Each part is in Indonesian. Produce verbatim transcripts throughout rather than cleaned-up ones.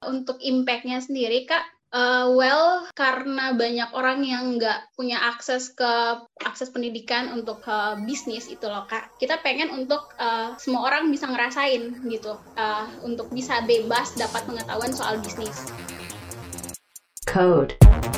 Untuk impact-nya sendiri, Kak, uh, well, karena banyak orang yang nggak punya akses ke akses pendidikan untuk uh, bisnis itu loh, Kak. Kita pengen untuk uh, semua orang bisa ngerasain gitu, uh, untuk bisa bebas dapat pengetahuan soal bisnis. Code.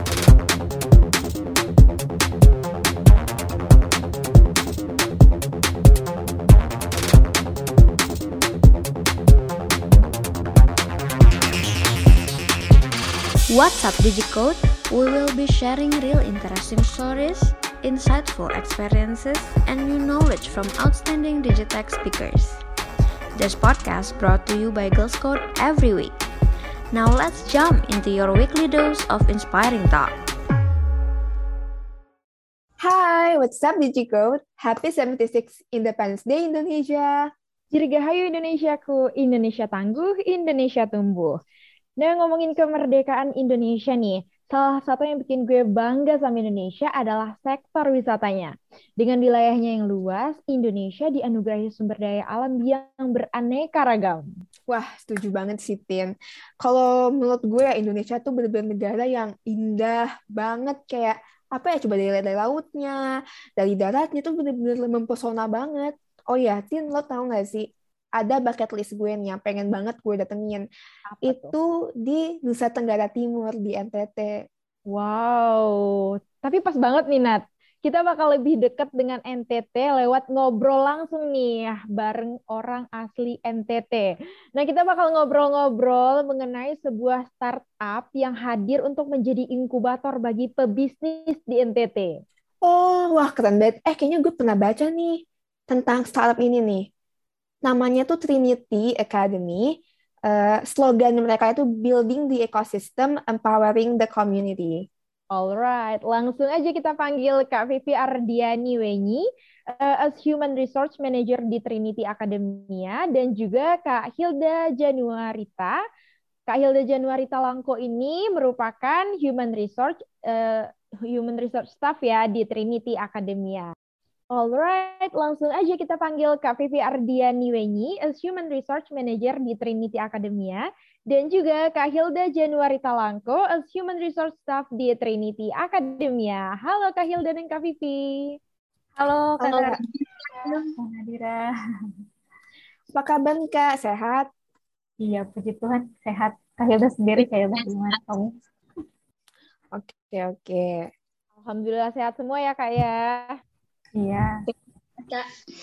What's up, DigiCode? We will be sharing real interesting stories, insightful experiences, and new knowledge from outstanding Digitech speakers. This podcast brought to you by Girls Code every week. Now let's jump into your weekly dose of inspiring thought. Hai, what's up DigiCode? Happy seventy-sixth Independence Day Indonesia. Dirgahayu Indonesiaku, Indonesia tangguh, Indonesia tumbuh. Nah, ngomongin kemerdekaan Indonesia nih, salah satu yang bikin gue bangga sama Indonesia adalah sektor wisatanya. Dengan wilayahnya yang luas, Indonesia dianugerahi sumber daya alam yang beraneka ragam. Wah, setuju banget sih, Tin. Kalau menurut gue ya, Indonesia tuh bener-bener negara yang indah banget. Kayak, apa ya, coba dari, dari lautnya, dari daratnya tuh bener-bener mempesona banget. Oh ya, Tin, lo tau gak sih? Ada bucket list gue nih yang pengen banget gue datengin. Apa itu tuh? di Nusa Tenggara Timur, di N T T. Wow, tapi pas banget nih Nat. Kita bakal lebih dekat dengan N T T lewat ngobrol langsung nih bareng orang asli N T T. Nah, kita bakal ngobrol-ngobrol mengenai sebuah startup yang hadir untuk menjadi inkubator bagi pebisnis di N T T. Oh, wah keren banget. Eh, kayaknya gue pernah baca nih tentang startup ini nih. Namanya tuh Trinity Academy. Uh, slogan mereka itu Building the Ecosystem, Empowering the Community. Alright, langsung aja kita panggil Kak Vivi Ardiani Wenyi uh, as Human Resource Manager di Trinity Academia dan juga Kak Hilda Januarita. Kak Hilda Januarita Langko ini merupakan Human Resource uh, Human Resource Staff ya di Trinity Academia. Alright, langsung aja kita panggil Kak Vivi Ardiani Wenyi as Human Resource Manager di Trinity Academia dan juga Kak Hilda Januarita Langko as Human Resource Staff di Trinity Academia. Halo Kak Hilda dan Kak Vivi. Halo Kak Halo, Nadira. apa kabar Kak? Sehat? Iya, puji Tuhan sehat. Kak Hilda sendiri, Kak Hilda gimana kamu? Oke, oke. Alhamdulillah sehat semua ya Kak ya. Iya. Kak.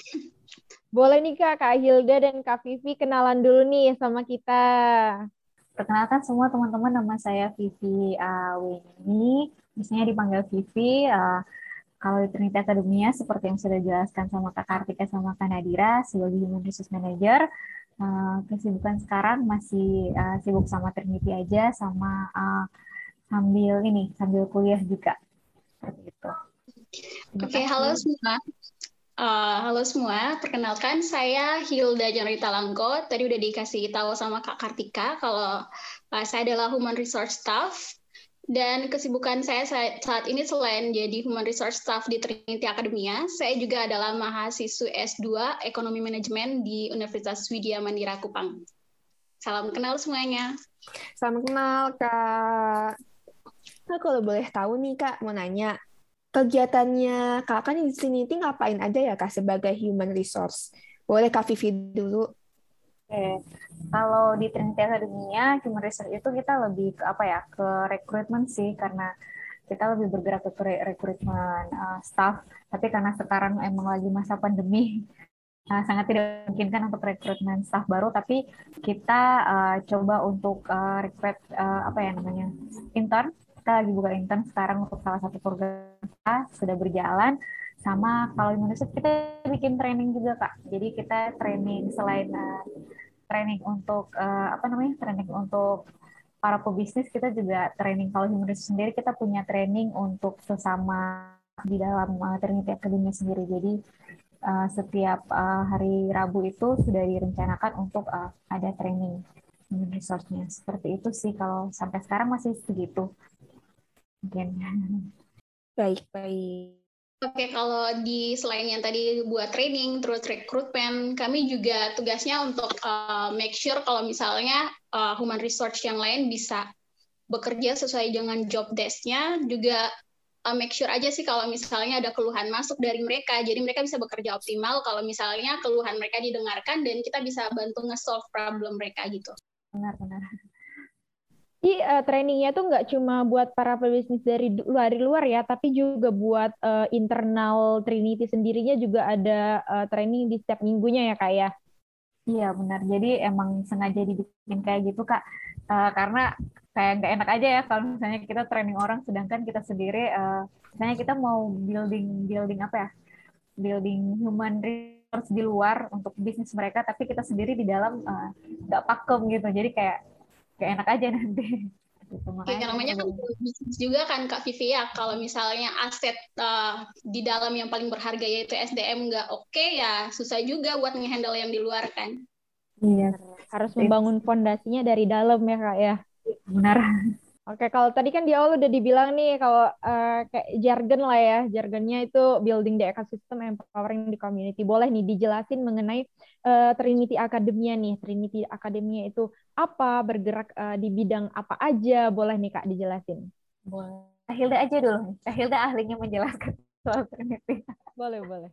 Boleh nih Kak, Kak Hilda dan Kak Vivi kenalan dulu nih sama kita. Perkenalkan semua teman-teman, nama saya Vivi uh, Wenyi. Biasanya dipanggil Vivi. Uh, kalau di Trinity Academia, seperti yang sudah dijelaskan sama Kak Kartika sama Kak Nadira, sebagai Human Resource Manager. Uh, kesibukan sekarang masih uh, sibuk sama Trinity aja, sama uh, sambil ini, sambil kuliah juga. Seperti itu. Oke, okay, halo semua. Uh, halo semua, perkenalkan saya Hilda Januarita Langko. Tadi udah dikasih tahu sama Kak Kartika kalau uh, saya adalah Human Resource Staff. Dan kesibukan saya saat ini selain jadi Human Resource Staff di Trinity Academia, saya juga adalah mahasiswa S dua Ekonomi Manajemen di Universitas Widya Mandira Kupang. Salam kenal semuanya. Salam kenal, Kak. Nah, kalau boleh tahu nih, Kak, mau nanya. Kegiatannya Kakak di sini ngapain aja ya, Kak, sebagai Human Resource? Boleh Kak Vivi dulu. Oke, kalau di Trinity Academia, Human Resource itu kita lebih ke apa ya, ke rekrutmen sih, karena kita lebih bergerak ke rekrutmen uh, staff, tapi karena sekarang emang lagi masa pandemi, uh, sangat tidak memungkinkan untuk rekrutmen staff baru, tapi kita uh, coba untuk uh, rekrut uh, apa ya namanya, intern. Kita lagi buka intern sekarang untuk salah satu program kita, sudah berjalan. Sama kalau Indonesia kita bikin training juga Kak. Jadi kita training selain uh, training untuk uh, apa namanya training untuk para pebisnis, kita juga training kalau Human Resource sendiri kita punya training untuk sesama di dalam uh, Trinity Academy sendiri. Jadi uh, setiap uh, hari Rabu itu sudah direncanakan untuk uh, ada training Human Resource-nya. Seperti itu sih, kalau sampai sekarang masih segitu. Mungkin. Baik, baik. Oke, kalau di selain yang tadi buat training, terus rekrutmen, kami juga tugasnya untuk uh, make sure kalau misalnya uh, human resource yang lain bisa bekerja sesuai dengan job desk-nya, juga uh, make sure aja sih kalau misalnya ada keluhan masuk dari mereka, jadi mereka bisa bekerja optimal kalau misalnya keluhan mereka didengarkan dan kita bisa bantu nge-solve problem mereka gitu. Benar-benar. Jadi uh, trainingnya tuh nggak cuma buat para pebisnis dari luar dari luar ya, tapi juga buat uh, internal Trinity sendirinya juga ada uh, training di setiap minggunya ya Kak ya? Iya benar. Jadi emang sengaja dibikin kayak gitu Kak, uh, karena kayak nggak enak aja ya kalau misalnya kita training orang, sedangkan kita sendiri, uh, misalnya kita mau building building apa ya, building human resource di luar untuk bisnis mereka, tapi kita sendiri di dalam uh, nggak pakem gitu. Jadi kayak gak enak aja nanti. Gitu, Oke, namanya kan bisnis juga kan Kak Vivi ya, kalau misalnya aset uh, di dalam yang paling berharga yaitu S D M nggak oke okay, ya susah juga buat nge-handle yang di luar kan. Iya. Harus membangun fondasinya dari dalam ya Kak ya. Benar. Oke, kalau tadi kan di awal udah dibilang nih kalau uh, kayak jargon lah ya, jargonnya itu building the ecosystem, empowering the community. Boleh nih dijelasin mengenai uh, Trinity Academia nih. Trinity Academia itu apa, bergerak uh, di bidang apa aja? Boleh nih Kak dijelasin. Boleh. Kak Hilda aja dulu. Kak Hilda ahlinya menjelaskan soal Trinity. Boleh, boleh.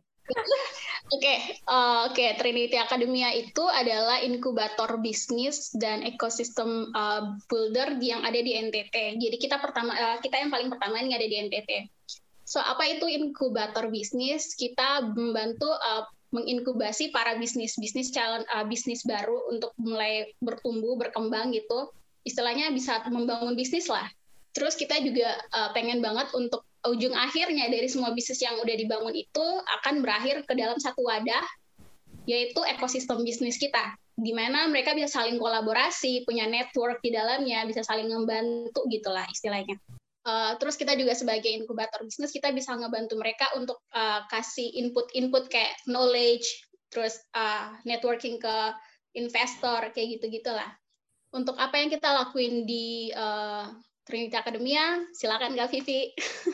Oke, okay, uh, oke. Okay. Trinity Academia itu adalah inkubator bisnis dan ekosistem uh, builder yang ada di N T T. Jadi kita pertama, uh, kita yang paling pertama ini ada di N T T. So apa itu inkubator bisnis? Kita membantu uh, menginkubasi para bisnis-bisnis calon uh, bisnis baru untuk mulai bertumbuh, berkembang gitu. Istilahnya bisa membangun bisnis lah. Terus kita juga uh, pengen banget untuk ujung akhirnya dari semua bisnis yang udah dibangun itu akan berakhir ke dalam satu wadah, yaitu ekosistem bisnis kita, di mana mereka bisa saling kolaborasi, punya network di dalamnya, bisa saling membantu gitulah istilahnya. Uh, terus kita juga sebagai inkubator bisnis, kita bisa ngebantu mereka untuk uh, kasih input-input kayak knowledge, terus uh, networking ke investor, kayak gitu-gitulah. Untuk apa yang kita lakuin di uh, Trinity Academia, silakan Kak Vivi.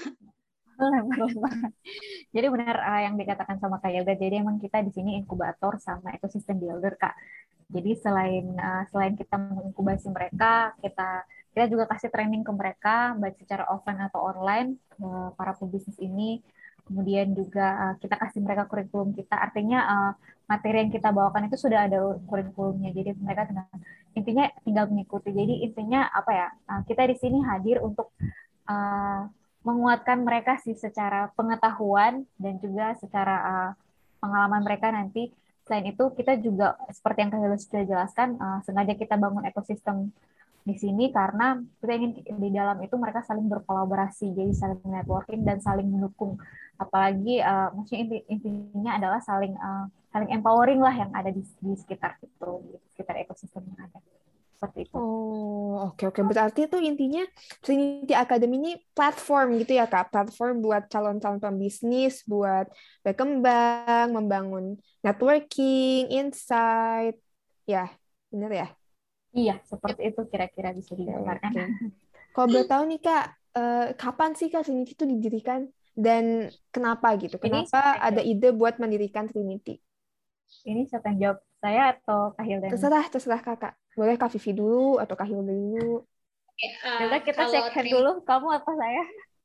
Jadi benar uh, yang dikatakan sama Kak Yoga. Jadi emang kita di sini inkubator sama ekosistem builder Kak. Jadi selain uh, selain kita menginkubasi mereka, kita kita juga kasih training ke mereka baik secara offline atau online uh, para pebisnis ini. Kemudian juga uh, kita kasih mereka kurikulum kita. Artinya uh, materi yang kita bawakan itu sudah ada kurikulumnya. Jadi mereka tinggal, intinya tinggal mengikuti. Jadi intinya apa ya? Uh, kita di sini hadir untuk uh, menguatkan mereka sih secara pengetahuan dan juga secara uh, pengalaman mereka nanti. Selain itu kita juga seperti yang kalian sudah jelaskan, uh, sengaja kita bangun ekosistem di sini karena kita ingin di dalam itu mereka saling berkolaborasi, jadi saling networking dan saling mendukung. Apalagi uh, maksudnya inti, intinya adalah saling uh, saling empowering lah yang ada di, di sekitar itu, di sekitar ekosistem yang ada. Seperti itu. Oh, oke oke. Berarti itu intinya Trinity Academy ini platform gitu ya, Kak? Platform buat calon-calon pembisnis, buat berkembang, membangun networking, insight. Ya, benar ya? Iya, seperti itu kira-kira bisa digambarkan. Okay. Kalau boleh tahu nih, Kak, eh, kapan sih Kak Trinity itu didirikan? Dan kenapa gitu? Kenapa Ini ada ide buat mendirikan Trinity? Ini siapa yang jawab? Saya atau Kak Hilda? Terserah, terserah Kakak. Boleh Kak Vivi dulu atau Kak Hilda dulu. Uh, Hilda, kita cek hand dulu. Kamu apa saya?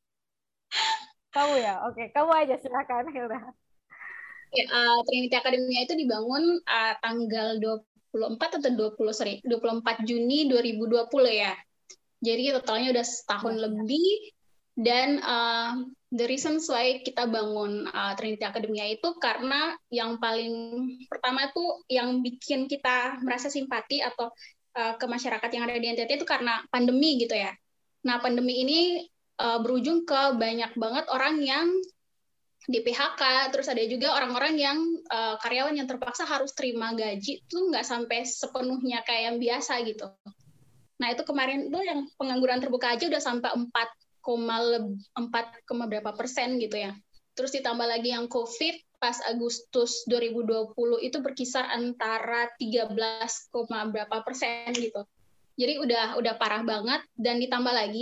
Kamu ya? Oke, kamu aja silakan Hilda. Uh, Trinity Academia itu dibangun uh, tanggal dua puluh empat atau dua puluh, sorry, dua puluh empat Juni dua ribu dua puluh ya. Jadi totalnya udah setahun ya. lebih. Dan uh, the reason why kita bangun uh, Trinity Academia itu karena yang paling pertama tuh yang bikin kita merasa simpati atau uh, ke masyarakat yang ada di N T T itu karena pandemi gitu ya. Nah pandemi ini uh, berujung ke banyak banget orang yang di P H K, terus ada juga orang-orang yang uh, karyawan yang terpaksa harus terima gaji tuh nggak sampai sepenuhnya kayak yang biasa gitu. Nah itu kemarin tuh yang pengangguran terbuka aja udah sampai empat empat, berapa persen gitu ya. Terus ditambah lagi yang COVID pas Agustus dua ribu dua puluh itu berkisar antara tiga belas, berapa persen gitu. Jadi udah udah parah banget dan ditambah lagi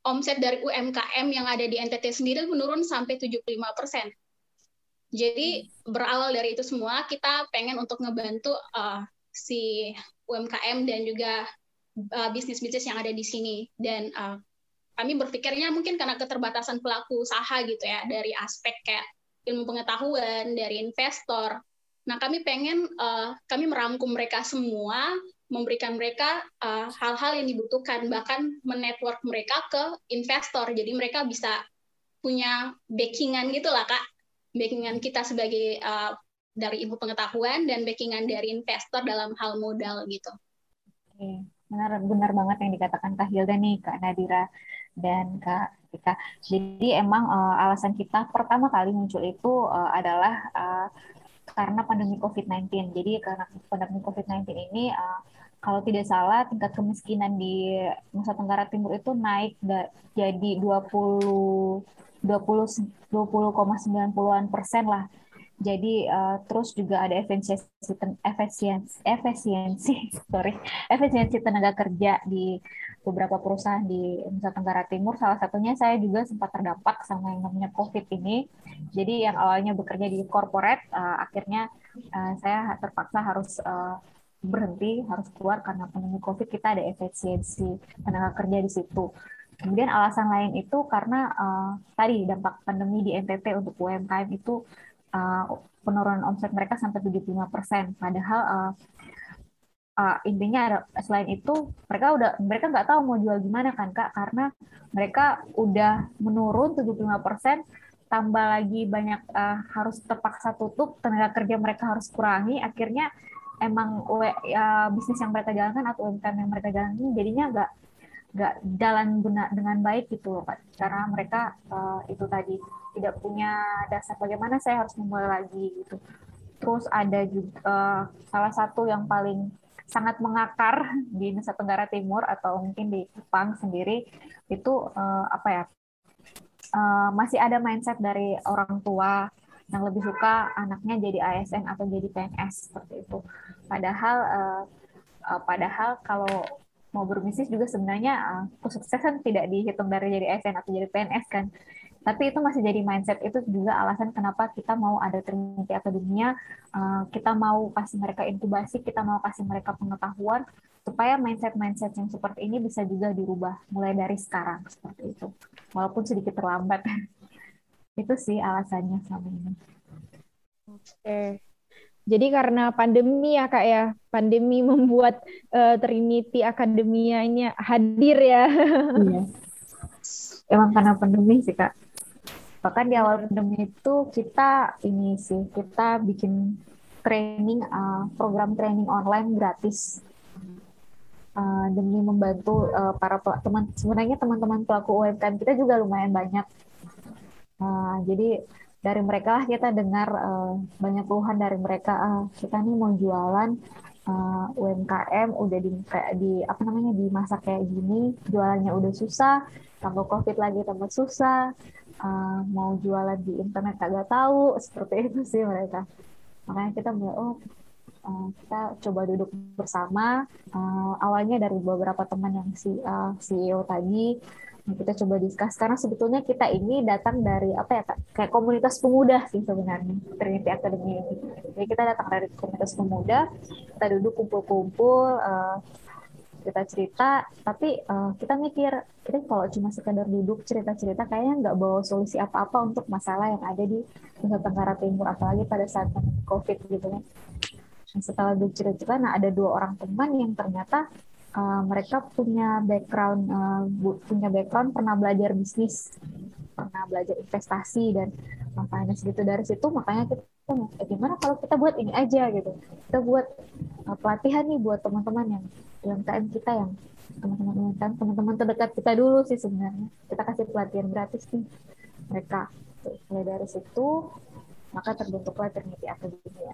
omset dari U M K M yang ada di N T T sendiri menurun sampai tujuh puluh lima persen. Jadi berawal dari itu semua, kita pengen untuk ngebantu uh, si U M K M dan juga uh, bisnis-bisnis yang ada di sini. Dan uh, kami berpikirnya mungkin karena keterbatasan pelaku usaha gitu ya, dari aspek kayak ilmu pengetahuan, dari investor. Nah, kami pengen, uh, kami merangkum mereka semua, memberikan mereka uh, hal-hal yang dibutuhkan, bahkan menetwork mereka ke investor. Jadi mereka bisa punya backingan gitu lah, Kak. Backingan kita sebagai uh, dari ilmu pengetahuan dan backingan dari investor dalam hal modal gitu. Oke, benar benar banget yang dikatakan Kak Hilda nih, Kak Nadira dan Kak Tika. Jadi emang uh, alasan kita pertama kali muncul itu uh, adalah uh, karena pandemi covid sembilan belas. Jadi karena pandemi covid sembilan belas ini, uh, kalau tidak salah tingkat kemiskinan di Nusa Tenggara Timur itu naik da- jadi dua puluh koma sembilan puluhan persen lah. Jadi uh, terus juga ada efisiensi efisiensi efisiensi sorry efisiensi tenaga kerja di beberapa perusahaan di Nusa Tenggara Timur. Salah satunya saya juga sempat terdampak sama yang namanya COVID ini. Jadi yang awalnya bekerja di corporate, uh, akhirnya uh, saya terpaksa harus uh, berhenti, harus keluar karena pandemi COVID. Kita ada efisiensi tenaga kerja di situ. Kemudian alasan lain itu karena uh, tadi dampak pandemi di N T T untuk U M K M itu uh, penurunan omset mereka sampai tujuh puluh lima persen. Padahal uh, uh, intinya ada, selain itu mereka udah mereka nggak tahu mau jual gimana kan Kak, karena mereka udah menurun tujuh puluh lima persen, tambah lagi banyak uh, harus terpaksa tutup, tenaga kerja mereka harus kurangi, akhirnya emang uh, bisnis yang mereka jalankan atau U M K M yang mereka jalankan jadinya nggak nggak jalan benar dengan baik gitu loh Pak, karena mereka uh, itu tadi tidak punya dasar bagaimana saya harus memulai lagi gitu. Terus ada juga uh, salah satu yang paling sangat mengakar di Nusa Tenggara Timur atau mungkin di Jepang sendiri itu uh, apa ya uh, masih ada mindset dari orang tua yang lebih suka anaknya jadi A S N atau jadi P N S seperti itu. Padahal uh, uh, padahal kalau mau berbisnis juga sebenarnya uh, kesuksesan tidak dihitung dari jadi A S N atau jadi P N S kan. Tapi itu masih jadi mindset, itu juga alasan kenapa kita mau ada Trinity Academia, uh, kita mau kasih mereka inkubasi, kita mau kasih mereka pengetahuan, supaya mindset-mindset yang seperti ini bisa juga dirubah, mulai dari sekarang, seperti itu. Walaupun sedikit terlambat. Itu sih alasannya sama ini. Oke. Jadi karena pandemi ya Kak ya, pandemi membuat uh, Trinity Academia ini hadir ya. Iya. Emang karena pandemi sih Kak. Bahkan di awal pandemi itu kita ini sih, kita bikin training, uh, program training online gratis uh, demi membantu uh, para teman, sebenarnya teman-teman pelaku U M K M kita juga lumayan banyak. Uh, jadi dari mereka lah kita dengar uh, banyak keluhan dari mereka, ah, kita nih mau jualan uh, U M K M udah di kayak di apa namanya di masa kayak gini, jualannya udah susah, tambah COVID lagi tambah susah. Uh, mau jualan di internet kagak tahu, seperti itu sih mereka. Makanya kita mulai oh uh, kita coba duduk bersama. Uh, awalnya dari beberapa teman yang si uh, C E O tadi, kita coba diskus karena sebetulnya kita ini datang dari apa ya kayak komunitas pemuda sih sebenarnya Trinity Academy ini. Jadi kita datang dari komunitas pemuda, kita duduk kumpul-kumpul. Uh, kita cerita, tapi uh, kita mikir, kita kalau cuma sekedar duduk cerita-cerita kayaknya nggak bawa solusi apa-apa untuk masalah yang ada di Nusa Tenggara Timur, apalagi pada saat pandemi COVID gitu kan. Nah, setelah duduk cerita, nah ada dua orang teman yang ternyata uh, mereka punya background, uh, punya background pernah belajar bisnis, pernah belajar investasi dan finance gitu. Dari situ makanya kita eh, gimana kalau kita buat ini aja gitu, kita buat uh, pelatihan nih buat teman-teman yang U M K M kita, yang teman-teman U M K M, teman-teman terdekat kita dulu sih sebenarnya. Kita kasih pelatihan gratis nih mereka. Mulai dari situ, maka terbentuklah Trinity Academia.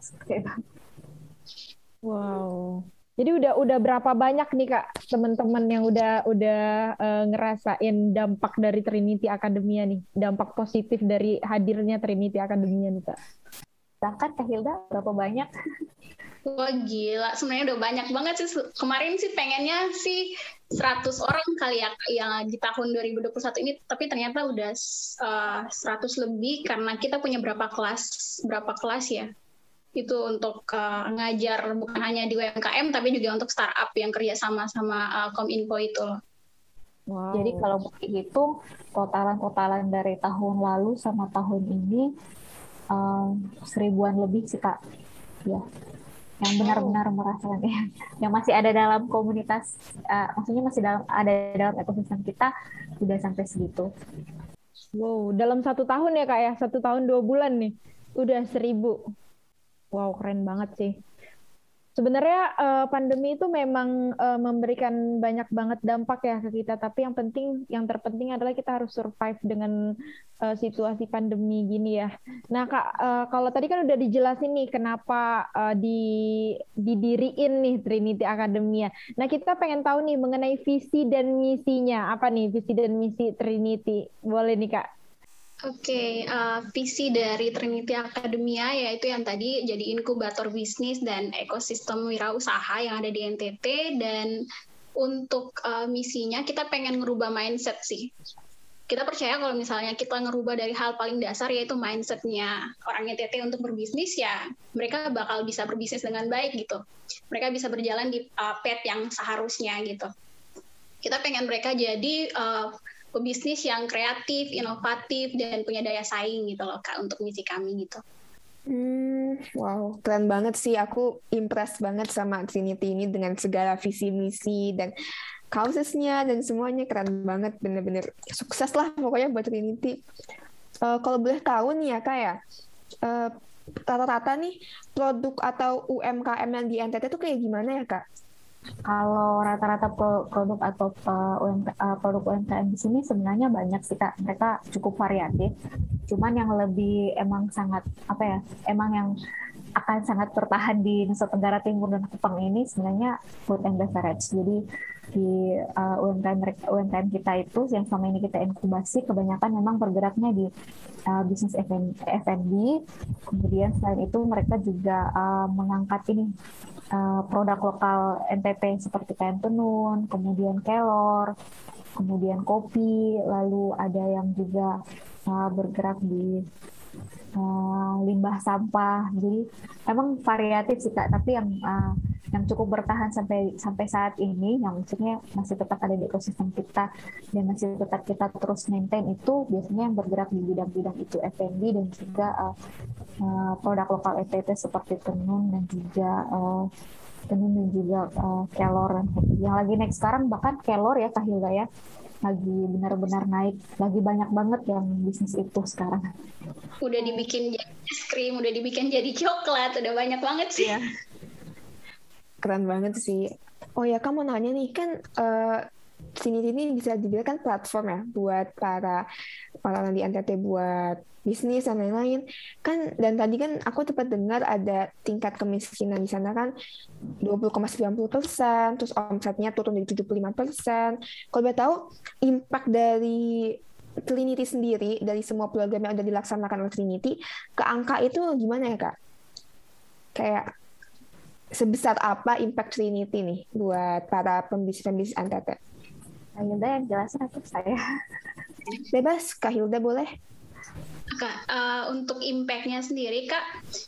Wow. Jadi udah udah berapa banyak nih Kak teman-teman yang udah udah uh, ngerasain dampak dari Trinity Academia nih, dampak positif dari hadirnya Trinity Academia nih Kak? Sedangkan Kak Hilda berapa banyak? Wah gila, sebenarnya udah banyak banget sih. Kemarin sih pengennya sih seratus orang kali ya yang di tahun dua ribu dua puluh satu ini, tapi ternyata udah uh, seratus lebih karena kita punya berapa kelas, berapa kelas ya. Itu untuk uh, ngajar bukan hanya di U M K M tapi juga untuk startup yang kerja sama sama uh, Kominfo itu loh. Wow. Jadi kalau mau dihitung totalan-totalan dari tahun lalu sama tahun ini um, seribuan lebih sih Kak. Ya. Yang benar-benar merasakan ya, yang masih ada dalam komunitas, uh, maksudnya masih dalam ada dalam ekosistem kita sudah sampai segitu. Wow, dalam satu tahun ya Kak ya, satu tahun dua bulan nih, udah seribu. Wow, keren banget sih. Sebenarnya uh, pandemi itu memang uh, memberikan banyak banget dampak ya ke kita, tapi yang penting, yang terpenting adalah kita harus survive dengan uh, situasi pandemi gini ya. Nah Kak, uh, kalau tadi kan udah dijelasin nih kenapa uh, di, didiriin nih Trinity Academia. Nah kita pengen tahu nih mengenai visi dan misinya. Apa nih visi dan misi Trinity? Boleh nih Kak. Oke, okay, uh, visi dari Trinity Academia yaitu yang tadi jadi inkubator bisnis dan ekosistem wirausaha yang ada di N T T, dan untuk uh, misinya kita pengen ngerubah mindset sih. Kita percaya kalau misalnya kita ngerubah dari hal paling dasar yaitu mindsetnya orang N T T untuk berbisnis, ya mereka bakal bisa berbisnis dengan baik gitu. Mereka bisa berjalan di uh, path yang seharusnya gitu. Kita pengen mereka jadi uh, pebisnis yang kreatif, inovatif, dan punya daya saing gitu loh Kak untuk misi kami gitu. Hmm, wow, keren banget sih. Aku impress banget sama Trinity ini dengan segala visi misi dan causesnya dan semuanya keren banget, bener-bener sukses lah pokoknya buat Trinity. Uh, kalau boleh tahu nih ya Kak ya, uh, rata-rata nih produk atau U M K M yang di N T T itu kayak gimana ya Kak? Kalau rata-rata produk atau produk U M K M di sini sebenarnya banyak sih Kak. Mereka cukup variatif. Cuman yang lebih emang sangat apa ya? Emang yang akan sangat bertahan di Nusa Tenggara Timur dan Kupang ini sebenarnya food and beverage. Jadi di uh, U M K M U M K M kita itu yang selama ini kita inkubasi kebanyakan memang bergeraknya di uh, bisnis F and B. Kemudian selain itu mereka juga uh, mengangkat ini uh, produk lokal N T T seperti kain tenun, kemudian kelor, kemudian kopi, lalu ada yang juga uh, bergerak di Uh, limbah sampah. Jadi emang variatif sih Kak, tapi yang uh, yang cukup bertahan sampai sampai saat ini, yang maksudnya masih tetap ada di ekosistem kita dan masih tetap kita terus maintain itu biasanya yang bergerak di bidang-bidang itu F and B dan juga uh, uh, produk lokal N T T seperti tenun dan juga uh, tenun dan juga uh, kelor. Yang lagi naik sekarang bahkan kelor ya Kak Hilda ya, lagi benar-benar naik, lagi banyak banget yang bisnis itu sekarang. Udah dibikin jadi es krim, udah dibikin jadi coklat, udah banyak banget sih. Ya. Keren banget sih. Oh ya, kamu nanya nih, kan uh, sini ini bisa dibilang kan platform ya buat para orang di N T T buat bisnis dan lain-lain kan. Dan tadi kan aku sempat dengar ada tingkat kemiskinan di sana kan dua puluh koma sembilan puluh persen, terus omsetnya turun dari tujuh puluh lima persen. Kalau boleh tahu impact dari Trinity sendiri dari semua program yang udah dilaksanakan oleh Trinity ke angka itu gimana ya Kak? Kayak sebesar apa impact Trinity nih buat para pembisnis-pembisnis N T T? Kak Hilda yang jelasin atau saya? Bebas, Kak Hilda boleh. Kak, uh, untuk impact-nya sendiri Kak,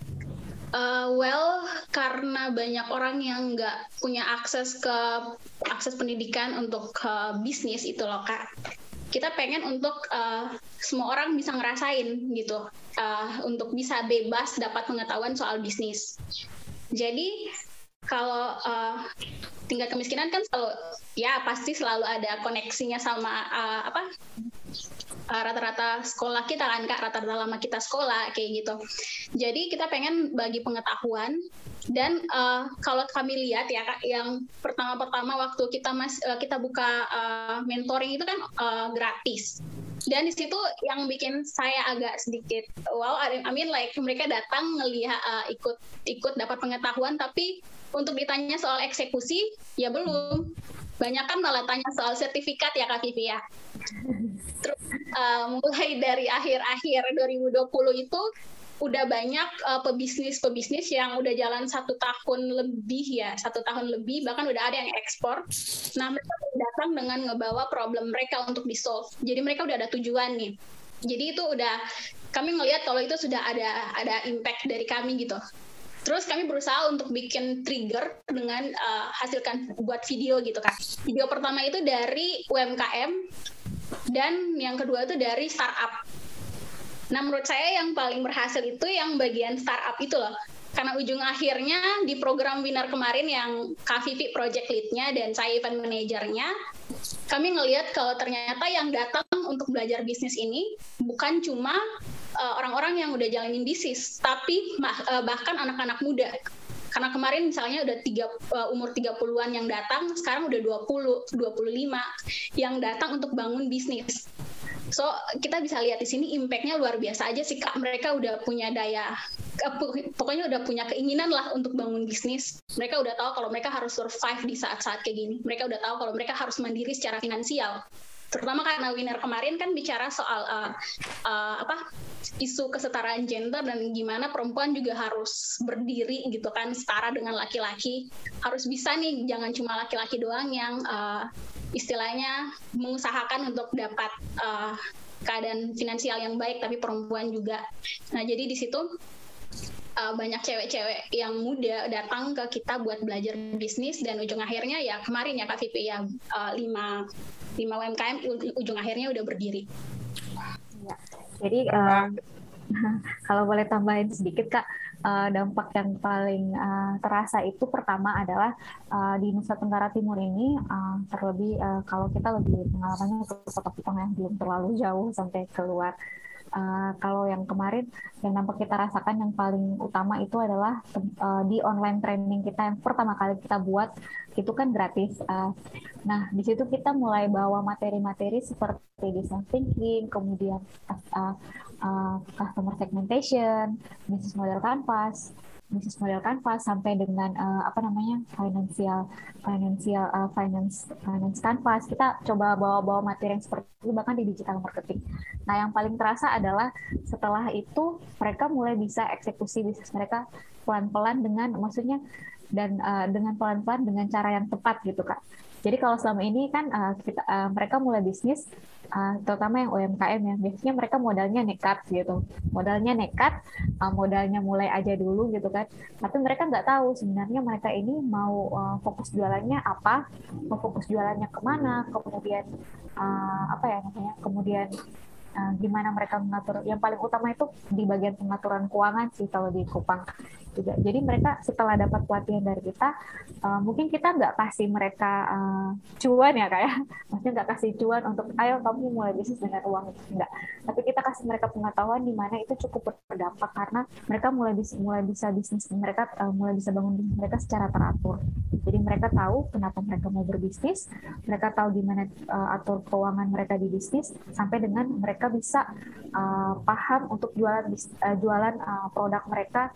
uh, well karena banyak orang yang nggak punya akses ke akses pendidikan untuk uh, bisnis itu loh Kak. Kita pengen untuk uh, semua orang bisa ngerasain gitu, uh, untuk bisa bebas dapat pengetahuan soal bisnis. Jadi kalau uh, tingkat kemiskinan kan selalu, ya pasti selalu ada koneksinya sama uh, apa uh, rata-rata sekolah kita kan Kak, rata-rata lama kita sekolah kayak gitu. Jadi kita pengen bagi pengetahuan. Dan uh, kalau kami lihat ya Kak, yang pertama-pertama waktu kita mas uh, kita buka uh, mentoring itu kan uh, gratis. Dan di situ yang bikin saya agak sedikit wow, I mean like mereka datang ngelihat uh, ikut ikut dapat pengetahuan, tapi untuk ditanya soal eksekusi ya belum. Banyak kan malah tanya soal sertifikat ya Kak Vivi ya. Terus uh, mulai dari akhir-akhir dua ribu dua puluh itu udah banyak uh, pebisnis-pebisnis yang udah jalan satu tahun lebih ya, satu tahun lebih, bahkan udah ada yang ekspor. Nah, mereka datang dengan ngebawa problem mereka untuk di-solve. Jadi mereka udah ada tujuan nih. Jadi itu udah, kami ngelihat kalau itu sudah ada ada impact dari kami gitu. Terus kami berusaha untuk bikin trigger dengan uh, hasilkan buat video gitu kan. Video pertama itu dari U M K M dan yang kedua itu dari startup. Nah, menurut saya yang paling berhasil itu yang bagian startup itu loh. Karena ujung akhirnya di program Winner kemarin yang Kak Vivi project lead-nya dan saya event manager-nya, kami ngelihat kalau ternyata yang datang untuk belajar bisnis ini bukan cuma uh, orang-orang yang udah jalanin bisnis, tapi uh, bahkan anak-anak muda. Karena kemarin misalnya udah tiga, uh, umur tiga puluhan yang datang, sekarang udah dua puluh, dua puluh lima yang datang untuk bangun bisnis. So, kita bisa lihat di sini impact-nya luar biasa aja sih, Kak. Mereka udah punya daya, pokoknya udah punya keinginan lah untuk bangun bisnis. Mereka udah tahu kalau mereka harus survive di saat-saat kayak gini. Mereka udah tahu kalau mereka harus mandiri secara finansial. Terutama karena Winner kemarin kan bicara soal uh, uh, apa isu kesetaraan gender dan gimana perempuan juga harus berdiri gitu kan, setara dengan laki-laki. Harus bisa nih, jangan cuma laki-laki doang yang uh, istilahnya mengusahakan untuk dapat uh, keadaan finansial yang baik, tapi perempuan juga. Nah, jadi di situ uh, banyak cewek-cewek yang muda datang ke kita buat belajar bisnis, dan ujung akhirnya ya kemarin ya Kak Vivi ya uh, lima lima U M K M ujung akhirnya udah berdiri. Ya, jadi uh, kalau boleh tambahin sedikit Kak, uh, dampak yang paling uh, terasa itu pertama adalah uh, di Nusa Tenggara Timur ini, uh, terlebih uh, kalau kita lebih pengalamannya ke Kota Kupang yang belum terlalu jauh sampai keluar. Uh, kalau yang kemarin yang nampak kita rasakan yang paling utama itu adalah uh, di online training kita yang pertama kali kita buat itu kan gratis. Uh, nah di situ kita mulai bawa materi-materi seperti design thinking, kemudian uh, uh, customer segmentation, business model canvas, bisnis model canvas sampai dengan uh, apa namanya financial financial uh, finance finance canvas. Kita coba bawa-bawa materi yang seperti itu bahkan di digital marketing. Nah, yang paling terasa adalah setelah itu mereka mulai bisa eksekusi bisnis mereka pelan-pelan dengan maksudnya dan uh, dengan pelan-pelan dengan cara yang tepat gitu Kak. Jadi kalau selama ini kan uh, kita, uh, mereka mulai bisnis, uh, terutama yang U M K M ya, biasanya mereka modalnya nekat gitu, modalnya nekat, uh, modalnya mulai aja dulu gitu kan. Tapi mereka nggak tahu sebenarnya mereka ini mau uh, fokus jualannya apa, mau fokus jualannya kemana, kemudian uh, apa ya namanya, kemudian uh, gimana mereka mengatur. Yang paling utama itu di bagian pengaturan keuangan sih kalau di Kupang. Juga. Jadi mereka setelah dapat pelatihan dari kita, uh, mungkin kita nggak kasih mereka uh, cuan ya kayak, maksudnya nggak kasih cuan untuk ayo kamu mulai bisnis dengan uang itu enggak. Tapi kita kasih mereka pengetahuan di mana itu cukup berdampak karena mereka mulai bisa mulai bisa bisnis mereka uh, mulai bisa bangun bisnis mereka secara teratur. Jadi mereka tahu kenapa mereka mau berbisnis, mereka tahu gimana uh, atur keuangan mereka di bisnis sampai dengan mereka bisa uh, paham untuk jualan uh, jualan uh, produk mereka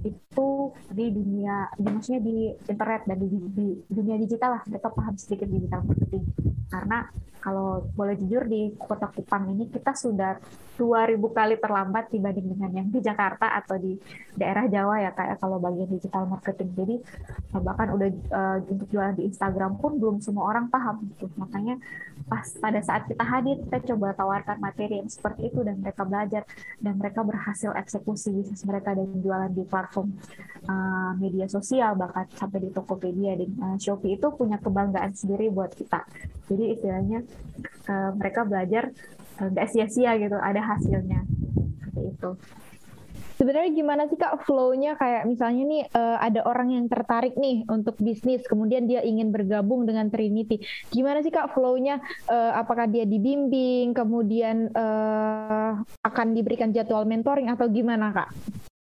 itu di dunia, di, maksudnya di internet dan di, di dunia digital lah, mereka paham sedikit digital marketing. Karena kalau boleh jujur di Kota Kupang ini kita sudah dua ribu kali terlambat dibanding dengan yang di Jakarta atau di daerah Jawa ya kayak kalau bagian digital marketing. Jadi bahkan udah uh, untuk jualan di Instagram pun belum semua orang paham gitu. Makanya pas pada saat kita hadir kita coba tawarkan materi yang seperti itu dan mereka belajar dan mereka berhasil eksekusi bisnis mereka dan jualan di platform uh, media sosial bahkan sampai di Tokopedia dan uh, Shopee. Itu punya kebanggaan sendiri buat kita. Jadi istilahnya uh, mereka belajar nggak uh, sia-sia gitu, ada hasilnya seperti itu. Sebenarnya gimana sih Kak flow-nya, kayak misalnya nih uh, ada orang yang tertarik nih untuk bisnis, kemudian dia ingin bergabung dengan Trinity. Gimana sih Kak flow-nya? Uh, apakah dia dibimbing, kemudian uh, akan diberikan jadwal mentoring atau gimana Kak?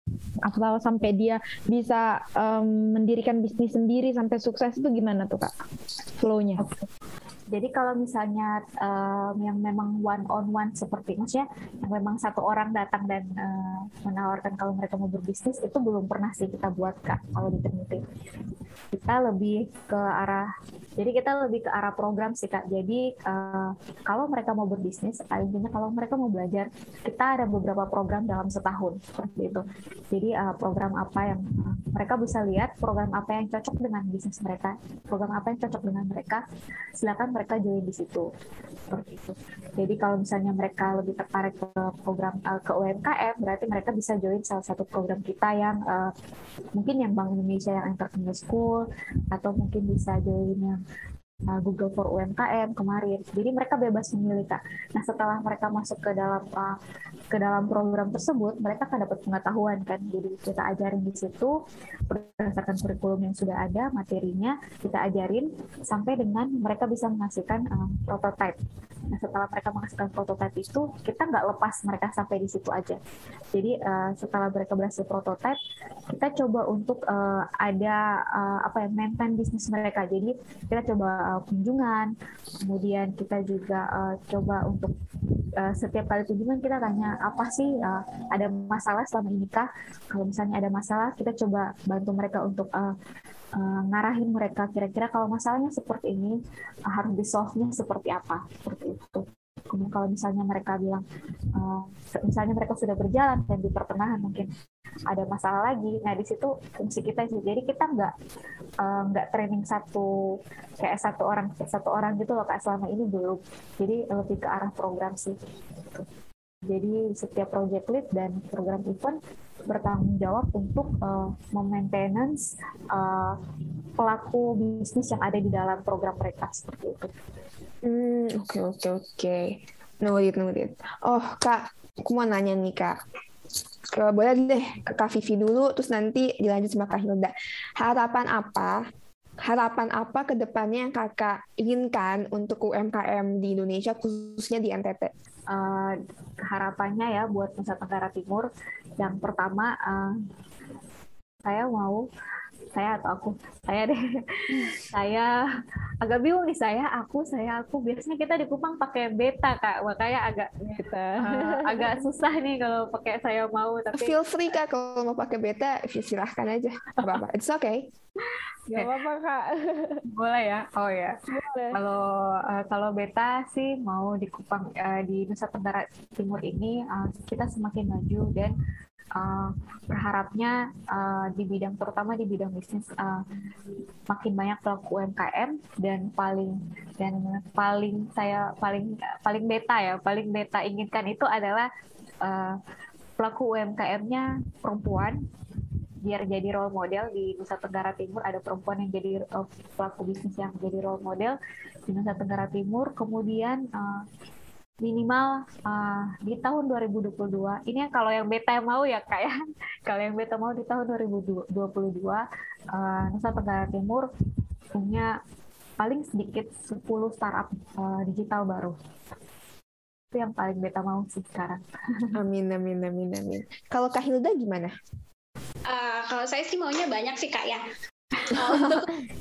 Atau sampai dia bisa um, mendirikan bisnis sendiri sampai sukses itu gimana tuh Kak flow-nya? Jadi kalau misalnya um, yang memang one on one seperti maksudnya yang memang satu orang datang dan uh, menawarkan kalau mereka mau berbisnis, itu belum pernah sih kita buat Kak kalau di Trinity. Kita lebih ke arah jadi kita lebih ke arah program sih Kak. Jadi uh, kalau mereka mau berbisnis, intinya kalau mereka mau belajar, kita ada beberapa program dalam setahun seperti itu. Jadi uh, program apa yang uh, mereka bisa lihat, program apa yang cocok dengan bisnis mereka, program apa yang cocok dengan mereka, silakan mereka join di situ seperti itu. Jadi kalau misalnya mereka lebih tertarik ke program uh, ke U M K M, berarti mereka bisa join salah satu program kita yang uh, mungkin yang Bank Indonesia yang Entrepreneur School, atau mungkin bisa join yang uh, Google for U M K M kemarin. Jadi mereka bebas memilih Kak. Nah setelah mereka masuk ke dalam uh, ke dalam program tersebut, mereka akan dapat pengetahuan kan. Jadi kita ajarin di situ berdasarkan kurikulum yang sudah ada, materinya kita ajarin sampai dengan mereka bisa menghasilkan um, prototype. Nah setelah mereka menghasilkan prototype itu, kita nggak lepas mereka sampai di situ aja. Jadi uh, setelah mereka berhasil prototype, kita coba untuk uh, ada uh, apa ya maintain bisnis mereka. Jadi kita coba uh, kunjungan, kemudian kita juga uh, coba untuk uh, setiap kali kunjungan kita tanya apa sih uh, ada masalah selama ini kah? Kalau misalnya ada masalah, kita coba bantu mereka untuk uh, uh, ngarahin mereka kira-kira kalau masalahnya seperti ini uh, harus di-solve-nya seperti apa, seperti itu. Kemudian kalau misalnya mereka bilang, uh, misalnya mereka sudah berjalan dan di pertengahan mungkin ada masalah lagi, nah di situ fungsi kita sih. Jadi kita nggak uh, nggak training satu kayak satu orang satu orang gitu loh Kak, selama ini belum. Jadi lebih ke arah program sih. Jadi setiap project lead dan program event bertanggung jawab untuk uh, memaintenance uh, pelaku bisnis yang ada di dalam program mereka seperti itu. Hmm, oke oke oke. Noted noted. Oh Kak, aku mau nanya nih Kak. Ke, boleh deh ke Kak Vivi dulu, terus nanti dilanjut sama Kak Hilda. Harapan apa? Harapan apa ke depannya yang Kakak inginkan untuk U M K M di Indonesia, khususnya di N T T? Uh, harapannya ya buat Nusa Tenggara Timur, yang pertama uh, saya mau saya atau aku saya deh saya agak bingung nih saya aku saya aku biasanya kita di Kupang pakai beta Kak, makanya agak beta uh, agak susah nih kalau pakai saya mau. Tapi feel free Kak, kalau mau pakai beta silahkan aja, apa-apa, it's okay. Gak apa-apa Kak. Boleh ya? Oh ya. Boleh. Kalau uh, kalau beta sih mau di Kupang uh, di Nusa Tenggara Timur ini uh, kita semakin maju dan uh, berharapnya uh, di bidang terutama di bidang bisnis uh, makin banyak pelaku U M K M dan paling dan paling saya paling paling beta ya paling beta inginkan itu adalah uh, pelaku U M K M-nya perempuan, biar jadi role model di Nusa Tenggara Timur. Ada perempuan yang jadi uh, pelaku bisnis yang jadi role model di Nusa Tenggara Timur. Kemudian uh, minimal uh, di tahun dua ribu dua puluh dua ini kalau yang beta mau ya Kak ya, kalau yang beta mau di tahun dua ribu dua puluh dua uh, Nusa Tenggara Timur punya paling sedikit sepuluh startup uh, digital baru. Itu yang paling beta mau sih sekarang. Amin amin amin amin. Kalau Kak Hilda gimana? Uh, kalau saya sih maunya banyak sih Kak ya. Uh, untuk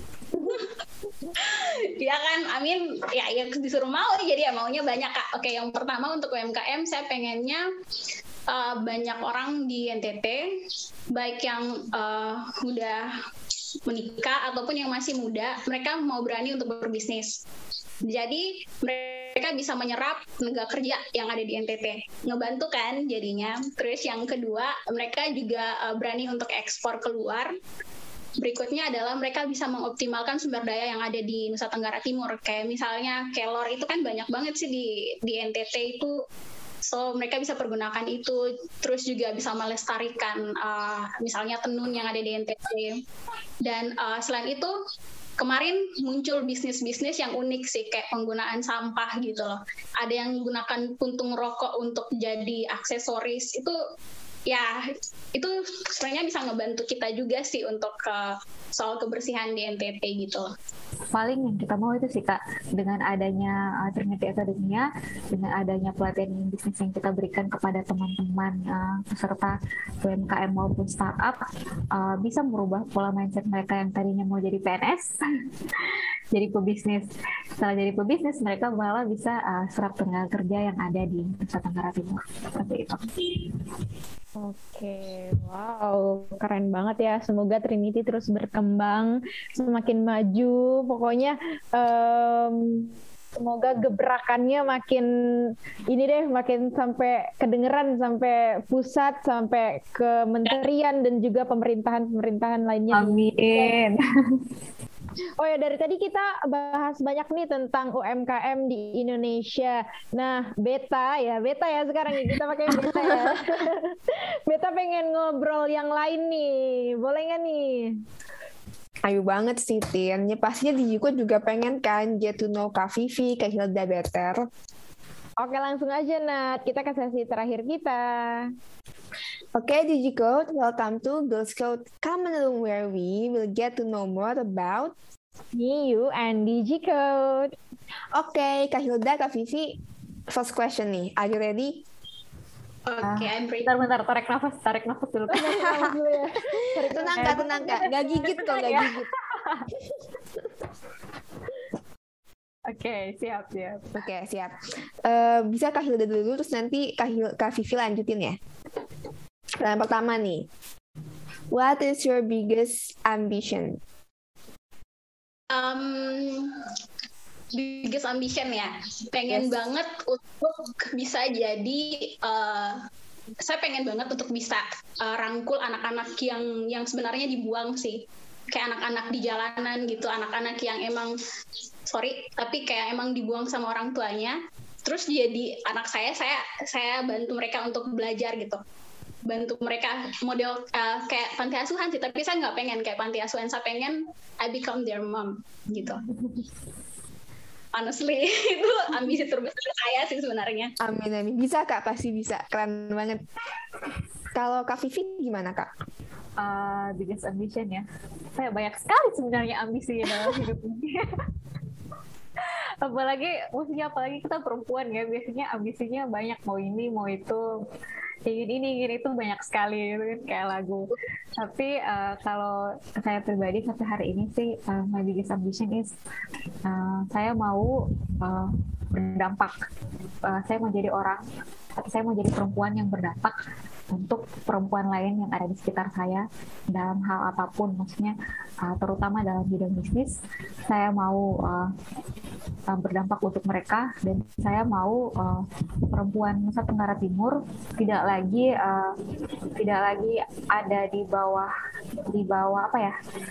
ya kan, amin ya, ya disuruh mau jadi ya maunya banyak Kak. Oke, yang pertama untuk U M K M saya pengennya uh, banyak orang di N T T, baik yang uh, udah menikah ataupun yang masih muda, mereka mau berani untuk berbisnis. Jadi mereka bisa menyerap tenaga kerja yang ada di N T T, ngebantu kan jadinya. Terus yang kedua, mereka juga uh, berani untuk ekspor keluar. Berikutnya adalah mereka bisa mengoptimalkan sumber daya yang ada di Nusa Tenggara Timur. Kayak misalnya kelor itu kan banyak banget sih di di N T T itu. So mereka bisa pergunakan itu. Terus juga bisa melestarikan uh, misalnya tenun yang ada di N T T. Dan uh, selain itu kemarin muncul bisnis-bisnis yang unik sih, kayak penggunaan sampah gitu loh. Ada yang menggunakan puntung rokok untuk jadi aksesoris. Itu ya, itu sebenarnya bisa ngebantu kita juga sih untuk uh, soal kebersihan di N T T gitu loh. Paling yang kita mau itu sih Kak, dengan adanya uh, Trinity Academia, dengan adanya pelatihan bisnis yang kita berikan kepada teman-teman uh, peserta U M K M maupun startup, uh, bisa merubah pola mindset mereka yang tadinya mau jadi P N S jadi pebisnis. Setelah jadi pebisnis, mereka malah bisa uh, serap tenaga kerja yang ada di Nusa Tenggara Timur. Seperti itu. Oke, wow, keren banget ya. Semoga Trinity terus berkembang, semakin maju. Pokoknya um, semoga gebrakannya makin ini deh, makin sampai kedengeran, sampai pusat, sampai kementerian dan juga pemerintahan-pemerintahan lainnya. Amin. Oh ya, dari tadi kita bahas banyak nih tentang U M K M di Indonesia. Nah, Beta ya, Beta ya sekarang nih, kita pakai Beta ya. Beta pengen ngobrol yang lain nih, boleh nggak nih? Ayo banget sih, Tin. Ya, pastinya Dijiko juga pengen kan get to know Kak Vivi, Kak Hilda better. Oke, langsung aja, Nat. Kita ke sesi terakhir kita. Oke, okay, Digicode, welcome to Girls Code Common Room, where we will get to know more about me, you, and Digicode. Oke, okay, Kak Hilda, Kak Vivi, first question nih. Are you ready? Oke, okay, I'm ready. Bentar-bentar, tarik nafas, tarik nafas dulu. Tenang Kak, tenang Kak. Gak gigit kok, gak gigit. Oke, okay, siap, siap. Oke, okay, siap. Uh, bisa Kak Hilda dulu, terus nanti Kak, Hil- Kak Vivi lanjutin ya. Yang pertama nih, what is your biggest ambition? Um, biggest ambition ya, pengen yes. banget untuk bisa jadi, uh, saya pengen banget untuk bisa uh, rangkul anak-anak yang yang sebenarnya dibuang sih, kayak anak-anak di jalanan gitu, anak-anak yang emang sorry, tapi kayak emang dibuang sama orang tuanya, terus jadi anak saya, saya saya bantu mereka untuk belajar gitu. Bantu mereka model uh, kayak panti asuhan sih, tapi saya nggak pengen kayak panti asuhan, saya pengen I become their mom gitu. Honestly, itu ambisi terbesar saya sih sebenarnya. Amin, amin. Bisa Kak, pasti bisa. Keren banget. Kalau Kak Vivi gimana Kak? Uh, biggest ambition ya. Saya banyak sekali sebenarnya ambisi dalam hidup ini. apalagi, maksudnya apalagi kita perempuan ya, biasanya ambisinya banyak, mau ini, mau itu. Ingin ini, ingin itu banyak sekali gitu kan, kayak lagu. Tapi uh, kalau saya pribadi sampai hari ini sih, uh, my biggest ambition is uh, saya mau uh, berdampak. Uh, saya mau jadi orang, saya mau jadi perempuan yang berdampak untuk perempuan lain yang ada di sekitar saya dalam hal apapun, maksudnya uh, terutama dalam bidang bisnis. Saya mau uh, uh, berdampak untuk mereka, dan saya mau uh, perempuan Nusa Tenggara Timur tidak lagi uh, tidak lagi ada di bawah di bawah apa ya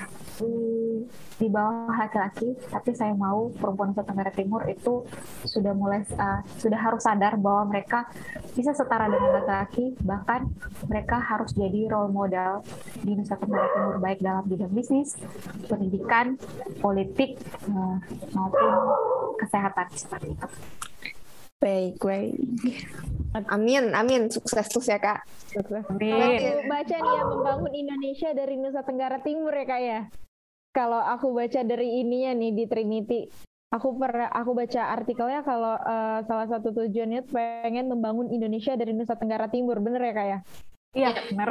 di bawah laki-laki, tapi saya mau perempuan Nusa Tenggara Timur itu sudah mulai uh, sudah harus sadar bahwa mereka bisa setara dengan laki-laki, bahkan mereka harus jadi role model di Nusa Tenggara Timur, baik dalam bidang bisnis, pendidikan, politik, uh, maupun kesehatan seperti itu. Baik, baik. Amin, amin. Sukses terus ya Kak. Amin. Aku baca nih ya, membangun Indonesia dari Nusa Tenggara Timur ya Kak ya. Kalau aku baca dari ininya nih di Trinity, aku pernah aku baca artikelnya kalau uh, salah satu tujuannya pengen membangun Indonesia dari Nusa Tenggara Timur, bener ya Kak ya? Iya, benar.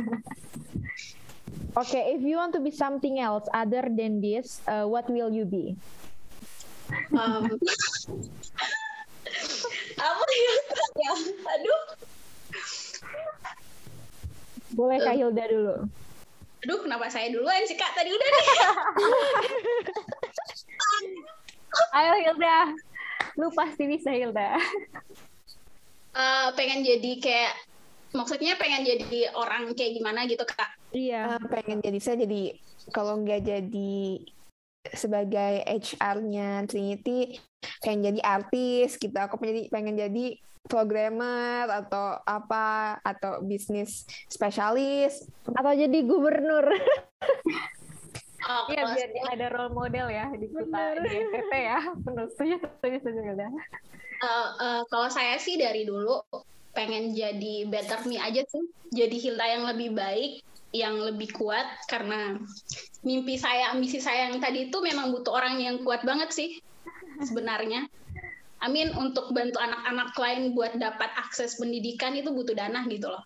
Oke, okay, if you want to be something else other than this, uh, what will you be? Um, apa ya? ya? Aduh. Boleh Kak Hilda dulu. Aduh, kenapa saya duluan sih Kak? Tadi udah nih. Ayo Hilda, lu pasti bisa Hilda. Uh, pengen jadi kayak, maksudnya pengen jadi orang kayak gimana gitu Kak? Iya. Uh, pengen jadi, saya jadi, kalau nggak jadi sebagai H R-nya Trinity, pengen jadi artis gitu. Aku pengen jadi, pengen jadi programmer atau apa, atau bisnis spesialis, atau jadi gubernur. Iya, oh, biar ada role model ya di kita di N T T ya. Penuh setuju, setuju, setuju. Uh, uh, kalau saya sih dari dulu pengen jadi better me aja sih, jadi Hilda yang lebih baik, yang lebih kuat, karena mimpi saya, ambisi saya yang tadi itu memang butuh orang yang kuat banget sih sebenarnya. Amin, untuk bantu anak-anak lain buat dapat akses pendidikan itu butuh dana gitu loh.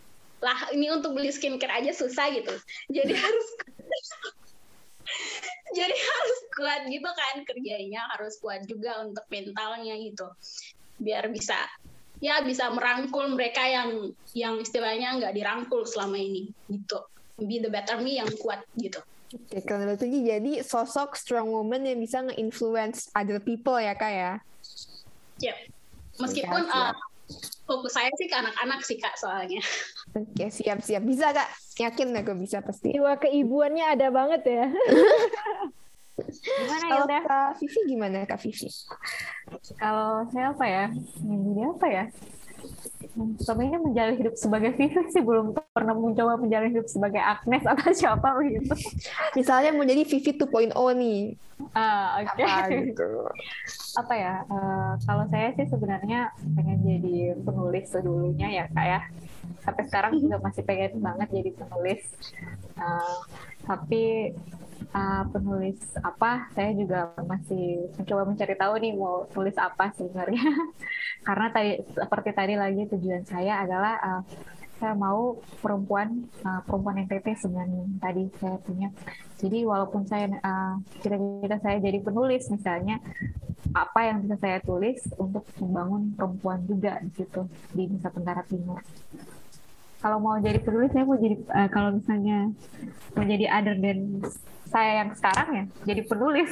Lah, ini untuk beli skincare aja susah gitu. Jadi harus Jadi harus kuat gitu kan kerjanya, harus kuat juga untuk mentalnya gitu. Biar bisa ya bisa merangkul mereka yang yang istilahnya nggak dirangkul selama ini gitu. Be the better me yang kuat gitu. Oke, kalau betul jadi sosok strong woman yang bisa nge-influence other people ya Kak ya? Yep. Meskipun uh, fokus saya sih ke anak-anak sih Kak soalnya. Oke, siap-siap. Bisa Kak? Yakin aku bisa pasti. Jiwa keibuannya ada banget ya. Gimana ya Kalau udah? Kak Vivi gimana Kak Vivi? Kalau saya apa ya? Jadi apa ya? Sebenarnya menjalani hidup sebagai Vivi sih belum pernah mencoba menjalani hidup sebagai Agnes atau siapa begitu. Misalnya mau jadi Vivi dua titik nol nih. Ah, oke. Apa gitu? Apa ya? Uh, kalau saya sih sebenarnya pengen jadi penulis sedulunya ya Kak ya. Sampai sekarang juga masih pengen banget jadi penulis. Uh, tapi uh, penulis apa? Saya juga masih mencoba mencari tahu nih mau tulis apa sebenarnya. Karena tadi seperti tadi lagi tujuan saya adalah uh, saya mau perempuan uh, perempuan yang teteh sebenarnya tadi saya punya. Jadi walaupun saya uh, kira-kira saya jadi penulis misalnya, apa yang bisa saya tulis untuk membangun perempuan juga di situ di Nusa Tenggara Timur. Kalau mau jadi penulis saya mau jadi uh, kalau misalnya mau jadi other than saya yang sekarang ya jadi penulis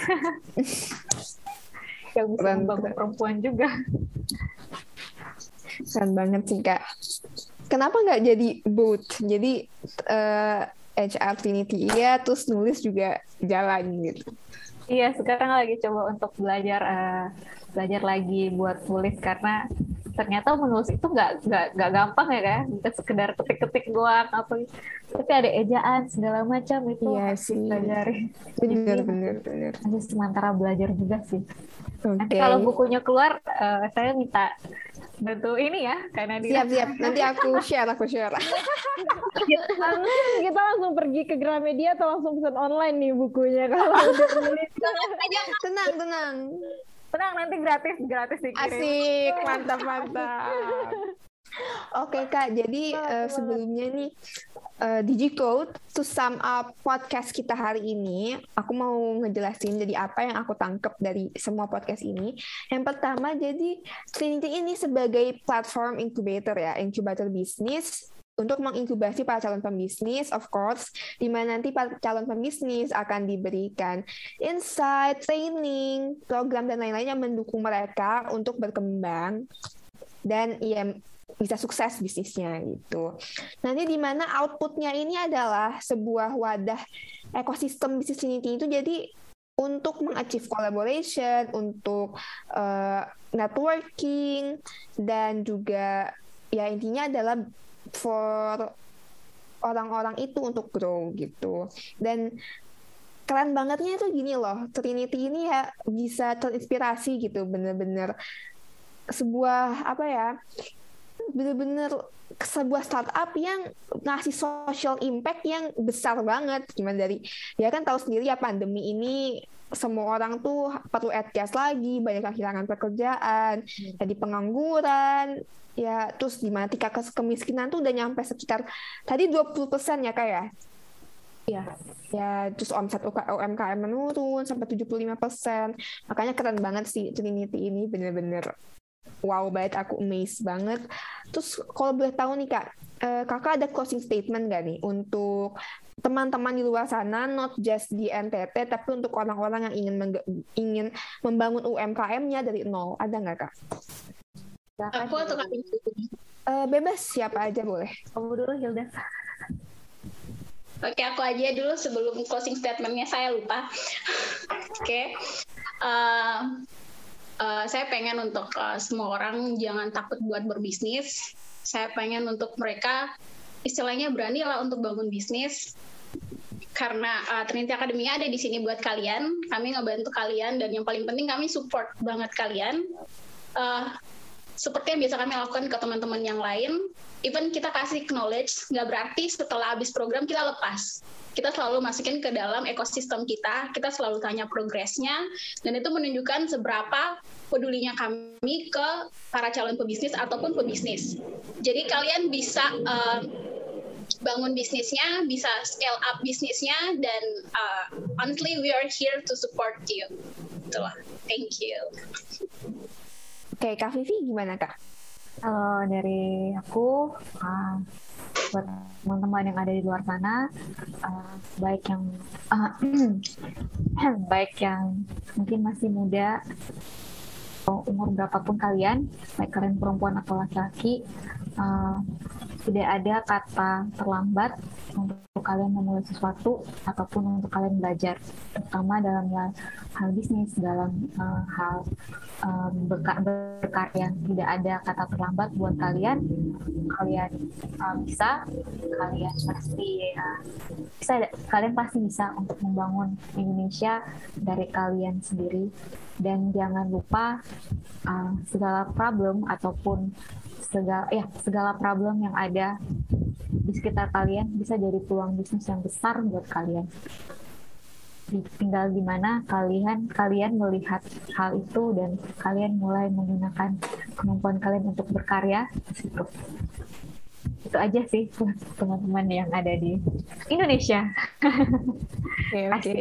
yang bisa Keren, membangun keren. perempuan juga. Keren banget sih Kak. Kenapa nggak jadi both? Jadi uh, H R Trinity iya, terus nulis juga jalan gitu. Iya, sekarang lagi coba untuk belajar uh, belajar lagi buat tulis karena ternyata menulis itu nggak nggak nggak gampang ya kan, bukan sekedar ketik-ketik doang apa, tapi ada ejaan segala macam itu Iya harus sih. dipelajari. Bener, Jadi, bener, bener. Masih sementara belajar juga sih. Nanti Oke. kalau bukunya keluar, uh, saya minta bantu ini ya, karena di Siap-siap. Nanti aku share, aku share. Langsung kita langsung pergi ke Gramedia atau langsung pesan online nih bukunya kalau udah nulis. Tenang, tenang. Tenang, nanti gratis gratis dikirim. Asik, mantap, mantap. Oke Kak, jadi uh, sebelumnya nih uh, DigiCode to sum up podcast kita hari ini, aku mau ngejelasin jadi apa yang aku tangkap dari semua podcast ini. Yang pertama, jadi Trinity ini sebagai platform incubator ya, incubator bisnis untuk menginkubasi para calon pembisnis, of course, di mana nanti para calon pembisnis akan diberikan insight, training, program, dan lain-lain yang mendukung mereka untuk berkembang dan ya bisa sukses bisnisnya gitu. Nanti di mana outputnya ini adalah sebuah wadah ekosistem bisnis Trinity itu jadi untuk mengachieve collaboration, untuk uh, networking, dan juga ya intinya adalah for orang-orang itu untuk grow gitu. Dan keren bangetnya itu gini loh, Trinity ini ya bisa terinspirasi gitu, bener-bener sebuah apa ya, bener-bener sebuah startup yang ngasih social impact yang besar banget. Gimana dari, ya kan tahu sendiri ya pandemi ini semua orang tuh perlu adjust lagi, banyak yang kehilangan pekerjaan, hmm. jadi pengangguran, ya terus di mana tingkat kemiskinan tuh udah nyampe sekitar tadi dua puluh persen ya Kak ya? Iya. Ya, terus omset U M K M menurun sampai tujuh puluh lima persen. Makanya keren banget sih Trinity ini, bener-bener wow banget, aku amazed banget. Terus kalau boleh tahu nih Kak, eh, Kakak ada closing statement nggak nih untuk teman-teman di luar sana, not just di N T T, tapi untuk orang-orang yang ingin meng- ingin membangun U M K M-nya dari nol, ada nggak Kak? Aku atau Kak Vivi? Uh, bebas, siapa aja boleh. Kamu dulu Hilda. Oke, aku aja dulu sebelum closing statement-nya, saya lupa. Oke, uh, uh, saya pengen untuk uh, semua orang jangan takut buat berbisnis. Saya pengen untuk mereka istilahnya beranilah untuk bangun bisnis. Karena uh, Trinity Academia ada di sini buat kalian. Kami ngebantu kalian, dan yang paling penting kami support banget kalian. Uh, seperti yang biasa kami lakukan ke teman-teman yang lain, even kita kasih knowledge, nggak berarti setelah habis program kita lepas. Kita selalu masukin ke dalam ekosistem kita, kita selalu tanya progresnya, dan itu menunjukkan seberapa pedulinya kami ke para calon pebisnis ataupun pebisnis. Jadi kalian bisa uh, bangun bisnisnya, bisa scale up bisnisnya, dan uh, honestly we are here to support you. Itulah. Thank you. Oke, Kak Vivi gimana Kak? Kalau dari aku, uh, buat teman-teman yang ada di luar sana, uh, baik yang uh, baik yang mungkin masih muda, umur berapapun kalian, baik kalian perempuan atau laki-laki, uh, tidak ada kata terlambat untuk kalian memulai sesuatu ataupun untuk kalian belajar, terutama dalam hal bisnis, dalam uh, hal uh, berka- berkarya. Tidak ada kata terlambat buat kalian. Kalian uh, bisa, kalian pasti uh, bisa, kalian pasti bisa untuk membangun Indonesia dari kalian sendiri. Dan jangan lupa uh, segala problem ataupun segala ya segala problem yang ada di sekitar kalian bisa jadi peluang bisnis yang besar buat kalian. Tinggal di mana kalian kalian melihat hal itu dan kalian mulai menggunakan kemampuan kalian untuk berkarya di situ. Itu aja sih teman-teman yang ada di Indonesia. Oke, oke.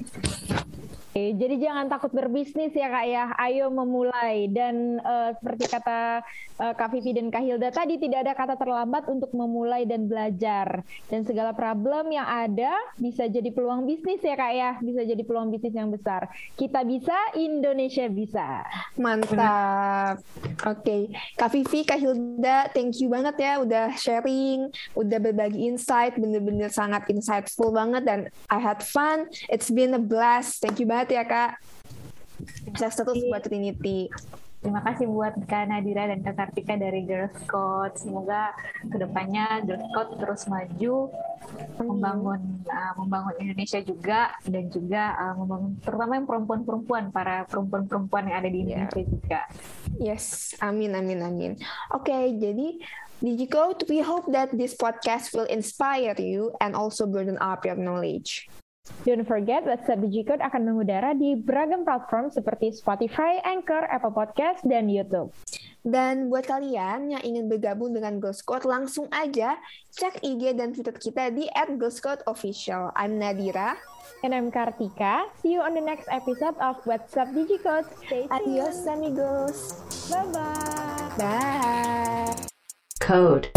Oke, jadi jangan takut berbisnis ya Kak ya, ayo memulai. Dan uh, seperti kata uh, Kak Vivi dan Kak Hilda tadi, tidak ada kata terlambat untuk memulai dan belajar. Dan segala problem yang ada bisa jadi peluang bisnis ya Kak ya, bisa jadi peluang bisnis yang besar. Kita bisa, Indonesia bisa. Mantap. Oke, okay. Kak Vivi, Kak Hilda, thank you banget ya udah sharing, udah berbagi insight, bener-bener sangat insightful banget dan I had fun. It's been a blast. Thank you banget ya Kak. Sukses terus buat Trinity. Terima kasih buat Kak Nadira dan Kak Kartika dari Girl Scout. Semoga kedepannya Girl Scout terus maju, membangun uh, membangun Indonesia juga, dan juga uh, membangun terutama yang perempuan-perempuan, para perempuan-perempuan yang ada di Indonesia yeah. juga. Yes, amin, amin, amin. Oke, okay, jadi DigiCode, we hope that this podcast will inspire you and also burden up your knowledge. Don't forget, WhatsApp DigiCode akan mengudara di beragam platform seperti Spotify, Anchor, Apple Podcast, dan YouTube. Dan buat kalian yang ingin bergabung dengan Girl Scout, langsung aja cek I G dan Twitter kita di at Girl Scout Official. I'm Nadira. And I'm Kartika. See you on the next episode of WhatsApp DigiCode. Stay tuned. Adios, amigos. Bye-bye. Bye. Code.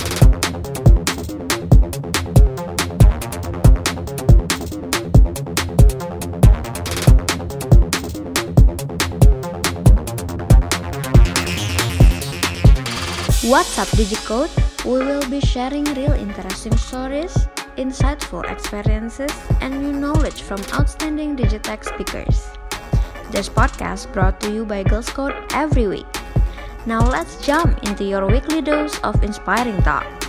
WhatsApp DigiCode, we will be sharing real interesting stories, insightful experiences, and new knowledge from outstanding Digitech speakers. This podcast brought to you by Girl Scout every week. Now let's jump into your weekly dose of inspiring talk.